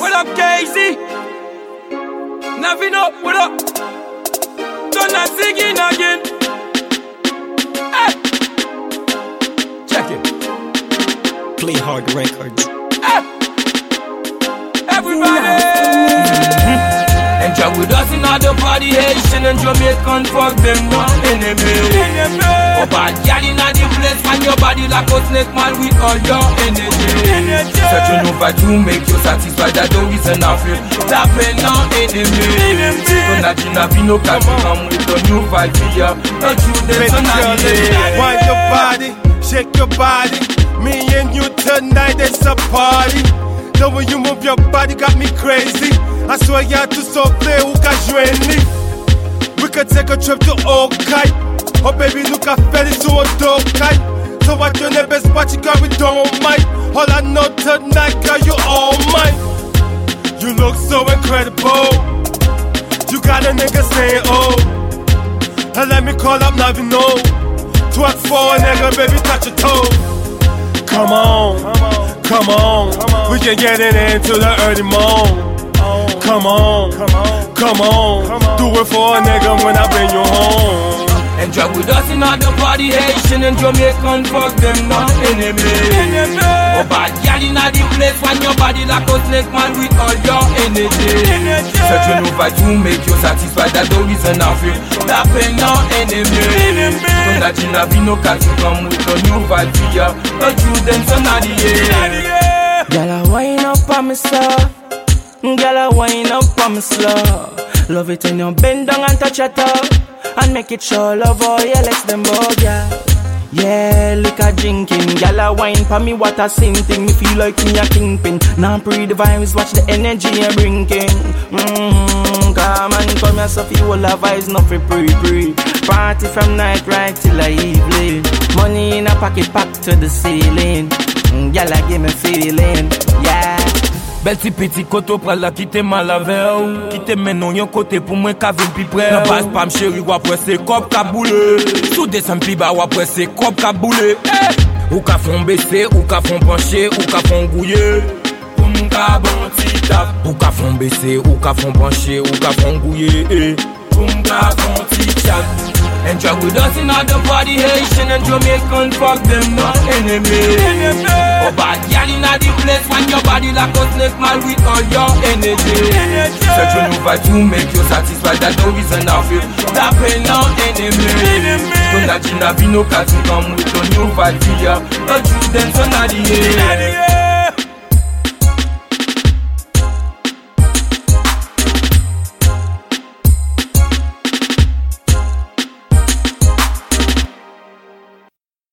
What up, Casey? Navino, what up? Don't I singing again? Hey. Check it. Play Hard Records. Hey. Everybody. Enjoy with us in all the party, Haitian and Jamaican, fuck them, no enemy. Oh, bad girl in all the place, find your body like a snake, man, with all your energy. Such a new vibe to make you satisfied, that's the reason I feel that pain, no enemy. So that you not be no cat, come with a new vibe here. Don't you dance on that. Wind your body, shake your body. Me and you tonight, it's a party. The way you move your body got me crazy. I swear y'a tout souffler ou qu'à joindre. We could take a trip to Okai. Oh baby, look I fell into a Dokai. So what your name best party girl, we don't mind. All I know tonight, girl, you all mine. You look so incredible. You got a nigga saying oh. And let me call up Navino. Twerk for a nigga, baby, touch your toe. Come on, come on. We can get it into the early morning. Come on, come on. Do it for a nigga when I bring you home. Enjoy with us in all the party, Haitian and Jamaican, fuck them, no enemy. Oh, bad girl in all the place, find your body like a snake, man, with all your energy. Such a new vibe to make you satisfied, that's the reason I feel that pain, no enemy. From that you not be no cat to come with a new vibe here. Don't you dance on the air. Girl, I wind up on me, sir. Girl, I wind up on me slow. Love it when you bend down and touch your toe. And make it show love all you let them go, yeah. Yeah, look at drinking. Girl, I wine for me, what a sin thing. Me feel like me a kingpin. Now pre the vibes, watch the energy you're bringing. Come and come here, so feel all the vibes, not for pre. Party from night right till the evening. Money in a pocket, pack to the ceiling. Girl, I give me feeling, yeah. Belle ti petit koto pral la ki te mal ave ou Ki te menon yon kote pou mwen ka vin pi pre Nan bas pa m chéri wapre se kop ka boule Sou desen pi ba wapre se kop ka boule Ou ka fon bese, ou ka fon penche, ou ka fon gouye Pou m ka bon ti tap Ou ka fon bese, ou ka fon penche, ou ka fon gouye Pou m ka bon ti chat Enjoy with us in all the party, Haitian and Jamaican, fuck them, no enemy. Oh, bad girl in all the place, find your body like a snake, man, with all your energy. Such a new vibe to make you satisfied, that's the reason I feel that pain, no enemy. So that you not be no cat to come with a new vibe here. Don't you dance on the air.